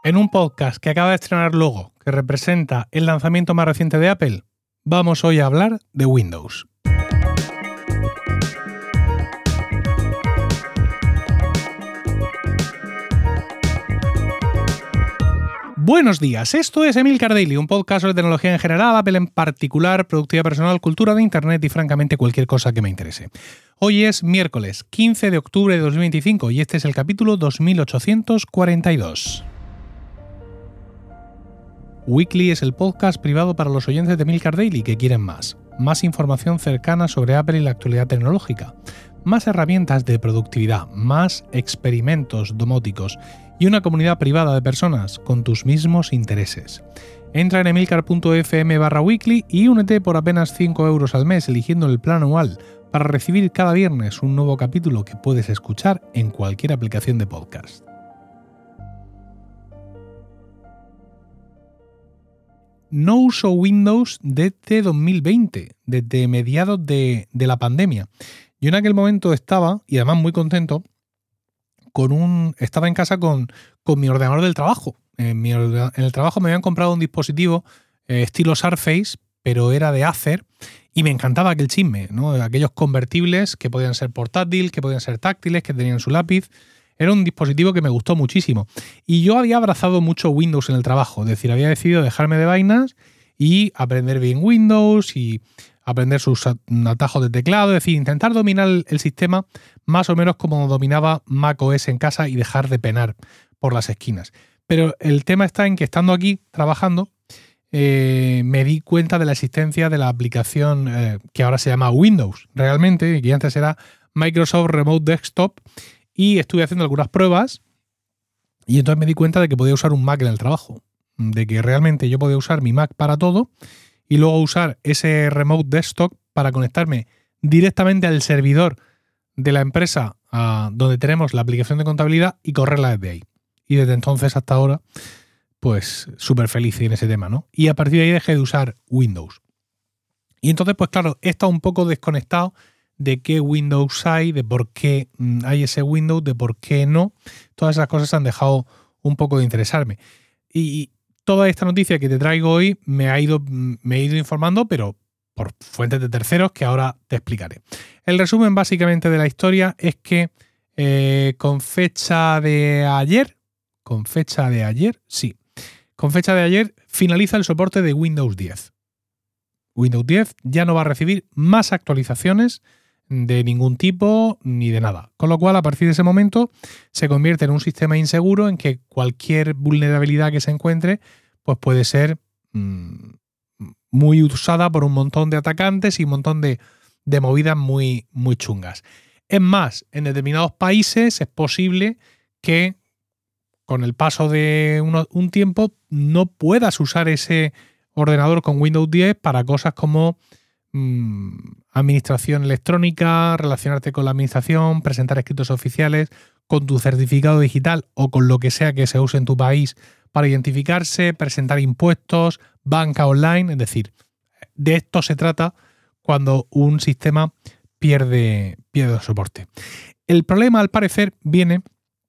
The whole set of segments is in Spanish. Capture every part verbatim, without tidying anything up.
En un podcast que acaba de estrenar logo, que representa el lanzamiento más reciente de Apple, vamos hoy a hablar de Windows. Buenos días, esto es Emilcar Daily, un podcast sobre tecnología en general, Apple en particular, productividad personal, cultura de Internet y francamente cualquier cosa que me interese. Hoy es miércoles quince de octubre de dos mil veinticinco y este es el capítulo dos mil ochocientos cuarenta y dos. Weekly es el podcast privado para los oyentes de Emilcar Daily que quieren más. Más información cercana sobre Apple y la actualidad tecnológica. Más herramientas de productividad, más experimentos domóticos y una comunidad privada de personas con tus mismos intereses. Entra en emilcar.fm barra weekly y únete por apenas cinco euros al mes eligiendo el plan anual para recibir cada viernes un nuevo capítulo que puedes escuchar en cualquier aplicación de podcast. No uso Windows desde dos mil veinte, desde mediados de, de la pandemia. Yo en aquel momento estaba, y además muy contento, con un estaba en casa con, con mi ordenador del trabajo. En, mi, en el trabajo me habían comprado un dispositivo eh, estilo Surface, pero era de Acer, y me encantaba aquel chisme, ¿no? Aquellos convertibles que podían ser portátiles, que podían ser táctiles, que tenían su lápiz. Era un dispositivo que me gustó muchísimo. Y yo había abrazado mucho Windows en el trabajo. Es decir, había decidido dejarme de vainas y aprender bien Windows y aprender sus atajos de teclado. Es decir, intentar dominar el sistema más o menos como dominaba macOS en casa y dejar de penar por las esquinas. Pero el tema está en que estando aquí trabajando, eh, me di cuenta de la existencia de la aplicación eh, que ahora se llama Windows, realmente, que antes era Microsoft Remote Desktop. Y estuve haciendo algunas pruebas y entonces me di cuenta de que podía usar un Mac en el trabajo, de que realmente yo podía usar mi Mac para todo y luego usar ese Remote Desktop para conectarme directamente al servidor de la empresa a donde tenemos la aplicación de contabilidad y correrla desde ahí. Y desde entonces hasta ahora, pues súper feliz en ese tema, ¿no? Y a partir de ahí dejé de usar Windows. Y entonces, pues claro, he estado un poco desconectado de qué Windows hay, de por qué hay ese Windows, de por qué no. Todas esas cosas han dejado un poco de interesarme. Y toda esta noticia que te traigo hoy me ha ido, me he ido informando, pero por fuentes de terceros que ahora te explicaré. El resumen básicamente de la historia es que eh, con fecha de ayer, con fecha de ayer, sí, con fecha de ayer finaliza el soporte de Windows diez. Windows diez ya no va a recibir más actualizaciones de ningún tipo ni de nada. Con lo cual, a partir de ese momento, se convierte en un sistema inseguro en que cualquier vulnerabilidad que se encuentre pues puede ser mmm, muy usada por un montón de atacantes y un montón de, de movidas muy, muy chungas. Es más, en determinados países es posible que con el paso de uno, un tiempo no puedas usar ese ordenador con Windows diez para cosas como mmm, administración electrónica, relacionarte con la administración, presentar escritos oficiales, con tu certificado digital o con lo que sea que se use en tu país para identificarse, presentar impuestos, banca online. Es decir, de esto se trata cuando un sistema pierde, pierde soporte. El problema, al parecer, viene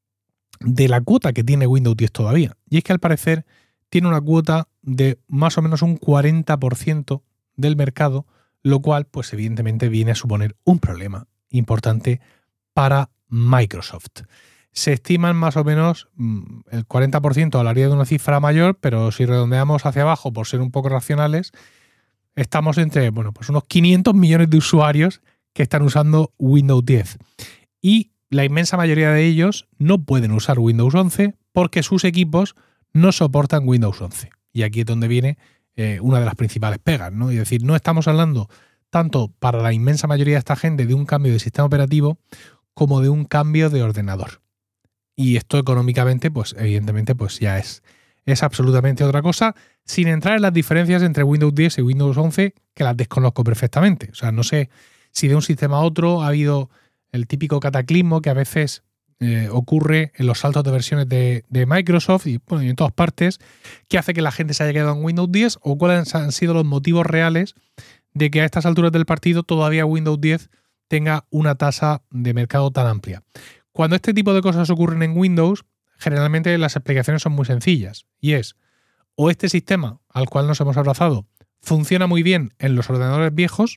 de la cuota que tiene Windows diez todavía. Y es que, al parecer, tiene una cuota de más o menos un cuarenta por ciento del mercado, lo cual, pues evidentemente, viene a suponer un problema importante para Microsoft. Se estiman más o menos el cuarenta por ciento, hablaría de una cifra mayor, pero si redondeamos hacia abajo por ser un poco racionales, estamos entre bueno, pues unos quinientos millones de usuarios que están usando Windows diez. Y la inmensa mayoría de ellos no pueden usar Windows once porque sus equipos no soportan Windows once. Y aquí es donde viene eh, una de las principales pegas, ¿no? Es decir, no estamos hablando tanto para la inmensa mayoría de esta gente de un cambio de sistema operativo como de un cambio de ordenador. Y esto económicamente, pues evidentemente, pues ya es, es absolutamente otra cosa, sin entrar en las diferencias entre Windows diez y Windows once, que las desconozco perfectamente. O sea, no sé si de un sistema a otro ha habido el típico cataclismo que a veces eh, ocurre en los saltos de versiones de, de Microsoft y, bueno, y en todas partes, que hace que la gente se haya quedado en Windows diez, o cuáles han sido los motivos reales de que a estas alturas del partido todavía Windows diez tenga una tasa de mercado tan amplia. Cuando este tipo de cosas ocurren en Windows, generalmente las explicaciones son muy sencillas. Y es, o este sistema al cual nos hemos abrazado funciona muy bien en los ordenadores viejos,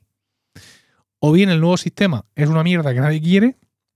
o bien el nuevo sistema es una mierda que nadie quiere,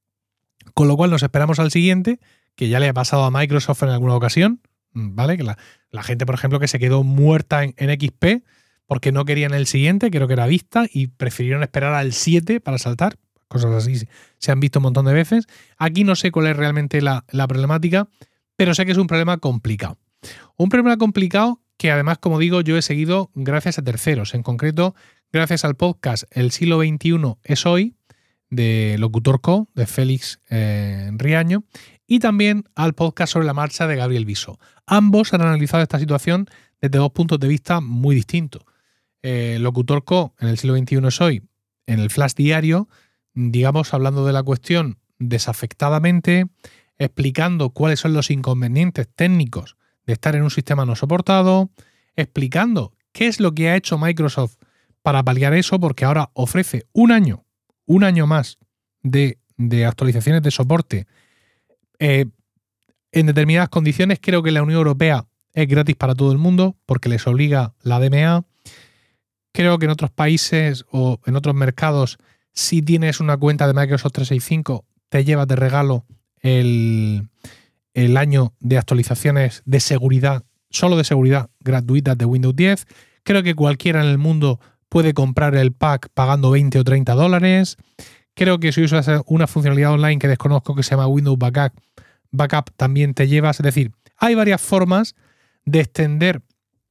con lo cual nos esperamos al siguiente, que ya le ha pasado a Microsoft en alguna ocasión, ¿vale? Que la, la gente, por ejemplo, que se quedó muerta en, en X P porque no querían el siguiente, creo que era Vista, y prefirieron esperar al siete para saltar. Cosas así se han visto un montón de veces. Aquí no sé cuál es realmente la, la problemática, pero sé que es un problema complicado. Un problema complicado que además, como digo, yo he seguido gracias a terceros. En concreto, gracias al podcast El siglo veintiuno es hoy, de Locutor Co, de Félix eh, Riaño, y también al podcast Sobre la marcha de Gabriel Viso. Ambos han analizado esta situación desde dos puntos de vista muy distintos. Eh, Locutor Co, en El siglo veintiuno es hoy, en el Flash Diario, digamos, hablando de la cuestión desafectadamente, explicando cuáles son los inconvenientes técnicos de estar en un sistema no soportado, explicando qué es lo que ha hecho Microsoft para paliar eso, porque ahora ofrece un año, un año más de, de actualizaciones de soporte eh, en determinadas condiciones. Creo que la Unión Europea es gratis para todo el mundo porque les obliga la D M A. Creo que en otros países o en otros mercados, si tienes una cuenta de Microsoft trescientos sesenta y cinco, te llevas de regalo el, el año de actualizaciones de seguridad, solo de seguridad, gratuitas de Windows diez. Creo que cualquiera en el mundo puede comprar el pack pagando veinte o treinta dólares. Creo que si usas una funcionalidad online que desconozco que se llama Windows Backup, Backup también te llevas. Es decir, hay varias formas de extender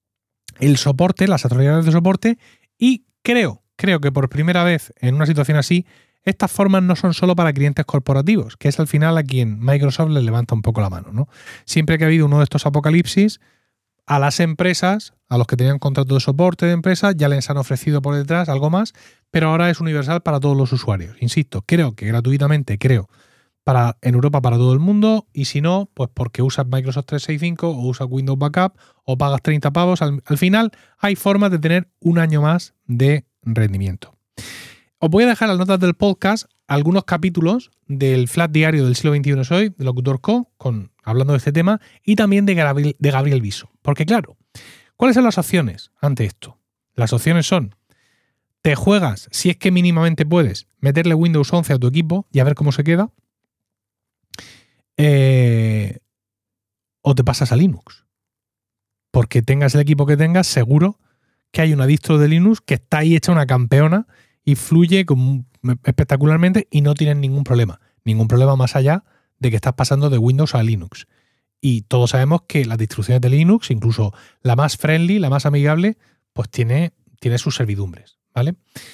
el soporte, las actualizaciones de soporte, y creo, creo que por primera vez en una situación así, estas formas no son solo para clientes corporativos, que es al final a quien Microsoft le levanta un poco la mano, ¿no? Siempre que ha habido uno de estos apocalipsis, a las empresas, a los que tenían contrato de soporte de empresa, ya les han ofrecido por detrás algo más, pero ahora es universal para todos los usuarios. Insisto, creo que gratuitamente, creo, para, en Europa para todo el mundo, y si no, pues porque usas Microsoft trescientos sesenta y cinco o usas Windows Backup o pagas treinta pavos, al, al final hay formas de tener un año más de rendimiento. Os voy a dejar en las notas del podcast algunos capítulos del Flash Diario del siglo veintiuno es hoy, de Locutor Co, con, hablando de este tema, y también de Gabriel, de Gabriel Viso. Porque claro, ¿cuáles son las opciones ante esto? Las opciones son, te juegas, si es que mínimamente puedes, meterle Windows once a tu equipo y a ver cómo se queda, eh, o te pasas a Linux. Porque tengas el equipo que tengas, seguro que hay una distro de Linux que está ahí hecha una campeona y fluye con, espectacularmente y no tienes ningún problema. Ningún problema más allá de que estás pasando de Windows a Linux. Y todos sabemos que las distribuciones de Linux, incluso la más friendly, la más amigable, pues tiene, tiene sus servidumbres, ¿vale?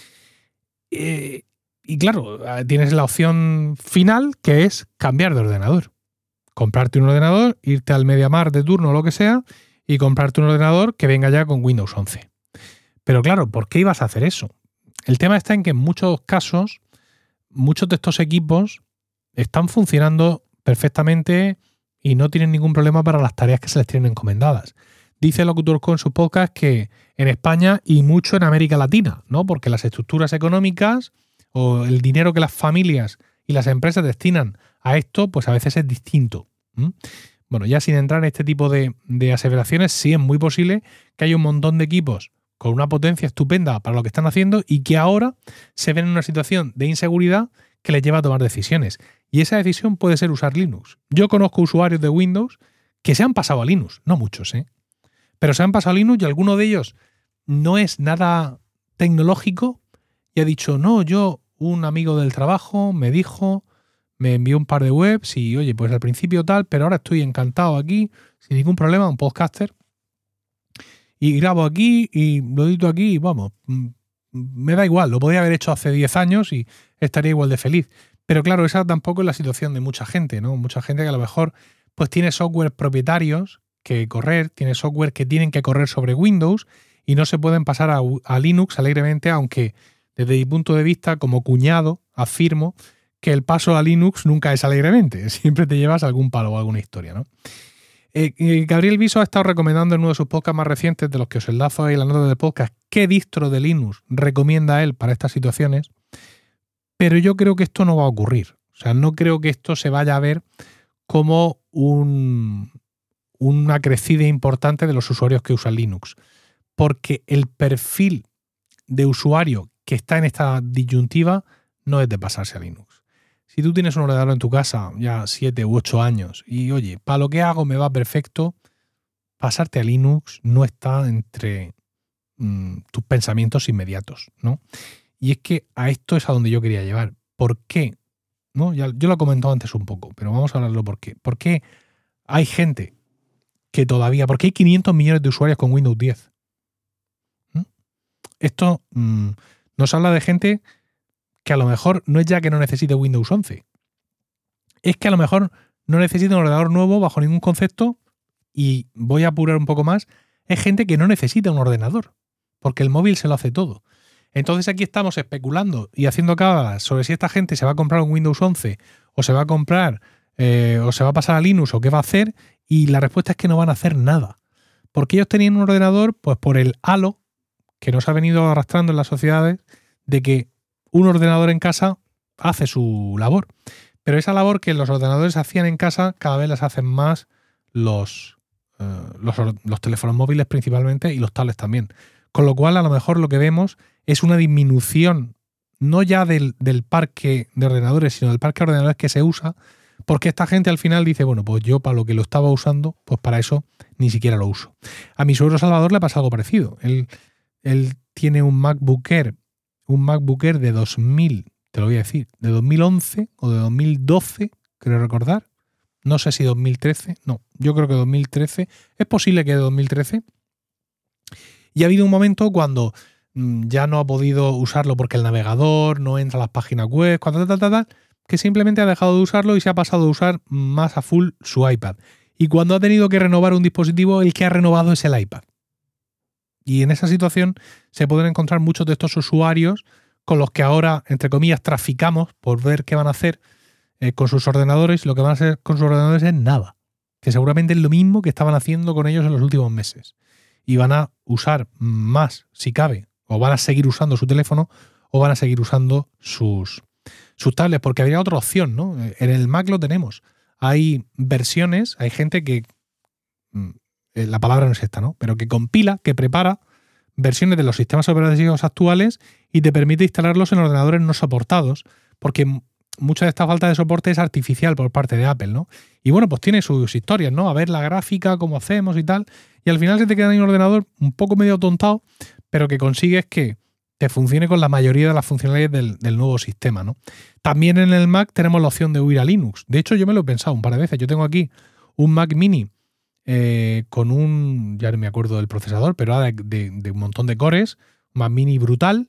Eh, y claro, tienes la opción final, que es cambiar de ordenador. Comprarte un ordenador, irte al MediaMarkt de turno o lo que sea, y comprarte un ordenador que venga ya con Windows once. Pero claro, ¿por qué ibas a hacer eso? El tema está en que en muchos casos, muchos de estos equipos están funcionando perfectamente y no tienen ningún problema para las tareas que se les tienen encomendadas. Dice el Locutor Co en su podcast que en España y mucho en América Latina, ¿no? Porque las estructuras económicas o el dinero que las familias y las empresas destinan a esto, pues a veces es distinto. ¿Mm? Bueno, ya sin entrar en este tipo de, de aseveraciones, sí es muy posible que haya un montón de equipos con una potencia estupenda para lo que están haciendo y que ahora se ven en una situación de inseguridad que les lleva a tomar decisiones. Y esa decisión puede ser usar Linux. Yo conozco usuarios de Windows que se han pasado a Linux, no muchos, ¿eh? Pero se han pasado a Linux y alguno de ellos no es nada tecnológico y ha dicho, no, yo, un amigo del trabajo me dijo, me envió un par de webs y, oye, pues al principio tal, pero ahora estoy encantado aquí, sin ningún problema, un podcaster. Y grabo aquí y lo edito aquí y vamos, me da igual, lo podría haber hecho hace diez años y estaría igual de feliz. Pero claro, esa tampoco es la situación de mucha gente, ¿no? Mucha gente que a lo mejor pues tiene software propietarios que correr, tiene software que tienen que correr sobre Windows y no se pueden pasar a, a Linux alegremente, aunque desde mi punto de vista como cuñado afirmo que el paso a Linux nunca es alegremente, siempre te llevas algún palo o alguna historia, ¿no? Eh, Gabriel Viso ha estado recomendando en uno de sus podcasts más recientes, de los que os enlazo ahí en la nota del podcast, qué distro de Linux recomienda él para estas situaciones, pero yo creo que esto no va a ocurrir. O sea, no creo que esto se vaya a ver como un, una crecida importante de los usuarios que usan Linux. Porque el perfil de usuario que está en esta disyuntiva no es de pasarse a Linux. Si tú tienes un ordenador en tu casa ya siete u ocho años y, oye, para lo que hago me va perfecto, pasarte a Linux no está entre mmm, tus pensamientos inmediatos, ¿no? Y es que a esto es a donde yo quería llevar. ¿Por qué? ¿No? Ya, yo lo he comentado antes un poco, pero vamos a hablarlo por qué. ¿Por qué hay gente que todavía... ¿Por qué hay quinientos millones de usuarios con Windows diez? ¿Mm? Esto mmm, nos habla de gente que a lo mejor no es ya que no necesite Windows once. Es que a lo mejor no necesita un ordenador nuevo bajo ningún concepto, y voy a apurar un poco más, es gente que no necesita un ordenador, porque el móvil se lo hace todo. Entonces aquí estamos especulando y haciendo cábalas sobre si esta gente se va a comprar un Windows once o se va a comprar eh, o se va a pasar a Linux o qué va a hacer, y la respuesta es que no van a hacer nada. Porque ellos tenían un ordenador pues por el halo que nos ha venido arrastrando en las sociedades de que un ordenador en casa hace su labor. Pero esa labor que los ordenadores hacían en casa cada vez las hacen más los, eh, los, los teléfonos móviles principalmente y los tablets también. Con lo cual a lo mejor lo que vemos es una disminución no ya del, del parque de ordenadores, sino del parque de ordenadores que se usa, porque esta gente al final dice, bueno, pues yo para lo que lo estaba usando, pues para eso ni siquiera lo uso. A mi suegro Salvador le pasa algo parecido. Él, él tiene un MacBook Air, un MacBook Air de dos mil, te lo voy a decir, de dos mil once o de dos mil doce, creo recordar. No sé si dos mil trece, no, yo creo que dos mil trece. Es posible que de dos mil trece. Y ha habido un momento cuando mmm, ya no ha podido usarlo porque el navegador no entra a las páginas web, cuando tal, tal, tal, que simplemente ha dejado de usarlo y se ha pasado a usar más a full su iPad. Y cuando ha tenido que renovar un dispositivo, el que ha renovado es el iPad. Y en esa situación se pueden encontrar muchos de estos usuarios con los que ahora, entre comillas, traficamos por ver qué van a hacer eh, con sus ordenadores. Lo que van a hacer con sus ordenadores es nada. Que seguramente es lo mismo que estaban haciendo con ellos en los últimos meses. Y van a usar más, si cabe, o van a seguir usando su teléfono, o van a seguir usando sus, sus tablets, porque habría otra opción, ¿no? En el Mac lo tenemos. Hay versiones, hay gente que, la palabra no es esta, ¿no? Pero que compila, que prepara versiones de los sistemas operativos actuales y te permite instalarlos en ordenadores no soportados, porque mucha de esta falta de soporte es artificial por parte de Apple, ¿no? Y bueno, pues tiene sus historias, ¿no? A ver la gráfica, cómo hacemos y tal, y al final se te queda en un ordenador un poco medio tontado, pero que consigues que te funcione con la mayoría de las funcionalidades del, del nuevo sistema, ¿no? También en el Mac tenemos la opción de huir a Linux. De hecho, yo me lo he pensado un par de veces. Yo tengo aquí un Mac Mini eh, con un, ya no me acuerdo del procesador, pero de, de, de un montón de cores, un Mac Mini brutal,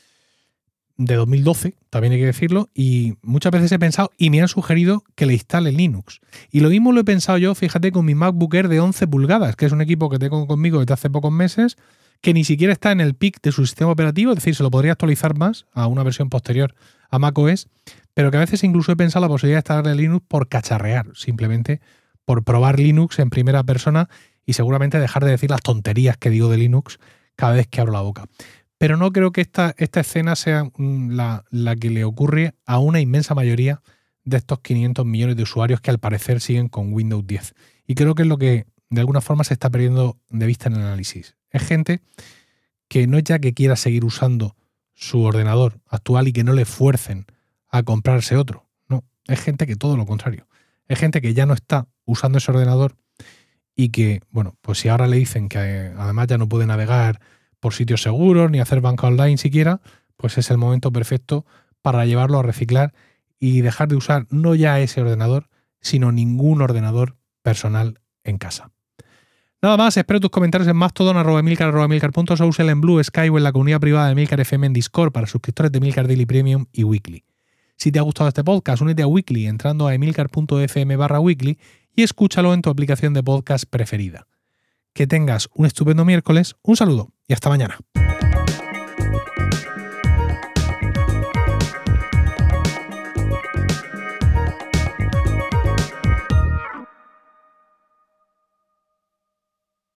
de dos mil doce, también hay que decirlo, y muchas veces he pensado y me han sugerido que le instale Linux. Y lo mismo lo he pensado yo, fíjate, con mi MacBook Air de once pulgadas, que es un equipo que tengo conmigo desde hace pocos meses, que ni siquiera está en el pic de su sistema operativo, es decir, se lo podría actualizar más a una versión posterior a macOS, pero que a veces incluso he pensado la posibilidad de instalarle Linux por cacharrear, simplemente por probar Linux en primera persona y seguramente dejar de decir las tonterías que digo de Linux cada vez que abro la boca. Pero no creo que esta, esta escena sea la, la que le ocurre a una inmensa mayoría de estos quinientos millones de usuarios que al parecer siguen con Windows diez. Y creo que es lo que de alguna forma se está perdiendo de vista en el análisis. Es gente que no es ya que quiera seguir usando su ordenador actual y que no le fuercen a comprarse otro. No, es gente que todo lo contrario. Es gente que ya no está usando ese ordenador y que, bueno, pues si ahora le dicen que además ya no puede navegar por sitios seguros ni hacer banca online siquiera, pues es el momento perfecto para llevarlo a reciclar y dejar de usar no ya ese ordenador, sino ningún ordenador personal en casa. Nada más, espero tus comentarios en mastodon, arroba emilcar, arroba emilcar.social, en Blue Sky o en la comunidad privada de Emilcar F M en Discord para suscriptores de Emilcar Daily Premium y Weekly. Si te ha gustado este podcast, únete a Weekly entrando a emilcar.fm barra Weekly y escúchalo en tu aplicación de podcast preferida. Que tengas un estupendo miércoles, un saludo y hasta mañana.